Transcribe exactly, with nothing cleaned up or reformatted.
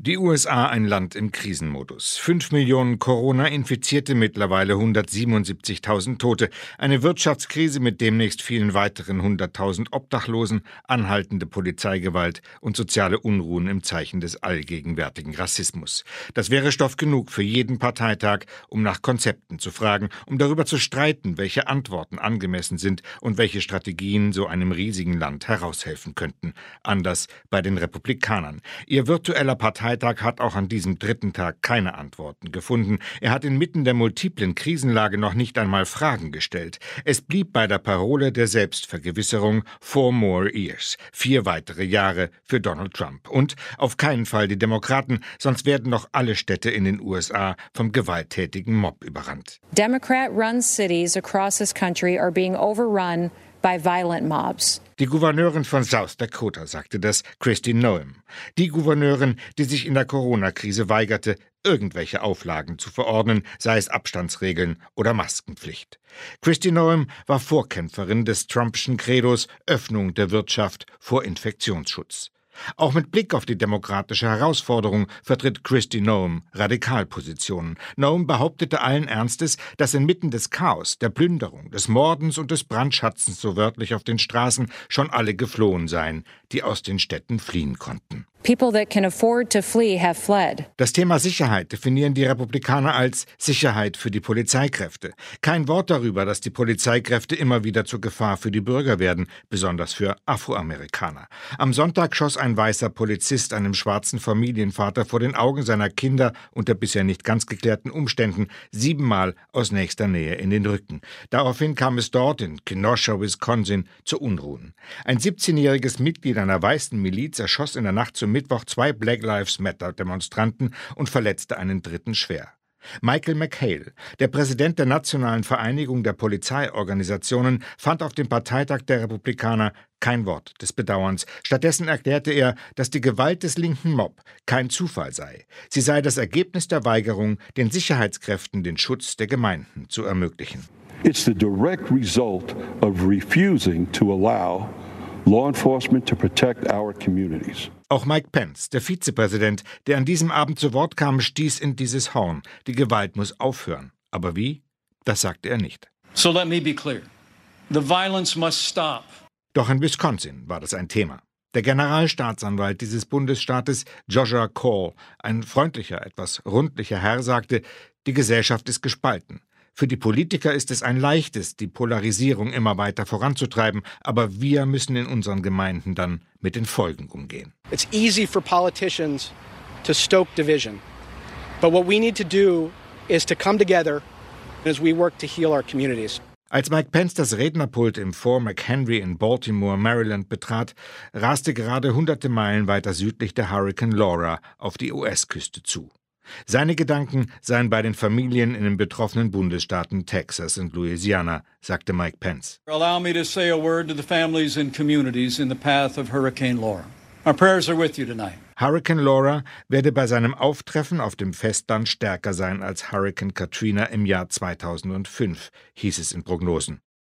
Die U S A ein Land im Krisenmodus. Fünf Millionen Corona-Infizierte, mittlerweile hundertsiebenundsiebzigtausend Tote. Eine Wirtschaftskrise mit demnächst vielen weiteren hunderttausend Obdachlosen, anhaltende Polizeigewalt und soziale Unruhen im Zeichen des allgegenwärtigen Rassismus. Das wäre Stoff genug für jeden Parteitag, um nach Konzepten zu fragen, um darüber zu streiten, welche Antworten angemessen sind und welche Strategien so einem riesigen Land heraushelfen könnten. Anders bei den Republikanern. Ihr virtueller Parteitag hat auch an diesem dritten Tag keine Antworten gefunden. Er hat inmitten der multiplen Krisenlage noch nicht einmal Fragen gestellt. Es blieb bei der Parole der Selbstvergewisserung Four more years. Vier weitere Jahre für Donald Trump. Und auf keinen Fall die Demokraten, sonst werden noch alle Städte in den U S A vom gewalttätigen Mob überrannt. Democrat-run cities across this country are being overrun by violent mobs. Die Gouverneurin von South Dakota sagte das, Kristi Noem. Die Gouverneurin, die sich in der Corona-Krise weigerte, irgendwelche Auflagen zu verordnen, sei es Abstandsregeln oder Maskenpflicht. Kristi Noem war Vorkämpferin des Trumpschen Credos Öffnung der Wirtschaft vor Infektionsschutz. Auch mit Blick auf die demokratische Herausforderung vertritt Kristi Noem Radikalpositionen. Noem behauptete allen Ernstes, dass inmitten des Chaos, der Plünderung, des Mordens und des Brandschatzens so wörtlich auf den Straßen schon alle geflohen seien, die aus den Städten fliehen konnten. People that can afford to flee have fled. Das Thema Sicherheit definieren die Republikaner als Sicherheit für die Polizeikräfte. Kein Wort darüber, dass die Polizeikräfte immer wieder zur Gefahr für die Bürger werden, besonders für Afroamerikaner. Am Sonntag schoss ein weißer Polizist einem schwarzen Familienvater vor den Augen seiner Kinder unter bisher nicht ganz geklärten Umständen siebenmal aus nächster Nähe in den Rücken. Daraufhin kam es dort in Kenosha, Wisconsin, zu Unruhen. Ein siebzehnjähriges Mitglied einer weißen Miliz erschoss in der Nacht zum Mittwoch zwei Black Lives Matter-Demonstranten und verletzte einen dritten schwer. Michael McHale, der Präsident der Nationalen Vereinigung der Polizeiorganisationen, fand auf dem Parteitag der Republikaner kein Wort des Bedauerns. Stattdessen erklärte er, dass die Gewalt des linken Mob kein Zufall sei. Sie sei das Ergebnis der Weigerung, den Sicherheitskräften den Schutz der Gemeinden zu ermöglichen. It's the direct result of refusing to allow law enforcement to protect our communities. Auch Mike Pence, der Vizepräsident, der an diesem Abend zu Wort kam, stieß in dieses Horn. Die Gewalt muss aufhören. Aber wie? Das sagte er nicht. So let me be clear. The violence must stop. Doch in Wisconsin war das ein Thema. Der Generalstaatsanwalt dieses Bundesstaates, Joshua Cole, ein freundlicher, etwas rundlicher Herr, sagte, die Gesellschaft ist gespalten. Für die Politiker ist es ein leichtes, die Polarisierung immer weiter voranzutreiben, aber wir müssen in unseren Gemeinden dann mit den Folgen umgehen. It's easy for politicians to stoke division, but what we need to do is to come together as we work to heal our communities. Als Mike Pence das Rednerpult im Fort McHenry in Baltimore, Maryland betrat, raste gerade hunderte Meilen weiter südlich der Hurrikan Laura auf die U S-Küste zu. Seine Gedanken seien bei den Familien in den betroffenen Bundesstaaten Texas und Louisiana, sagte Mike Pence. Allow me to say a word to the families and communities in the path of Hurricane Laura. Our prayers are with you tonight. Hurrikan Laura werde bei seinem Auftreffen auf dem Festland stärker sein als Hurrikan Katrina im Jahr zweitausendfünf, hieß es in Prognosen.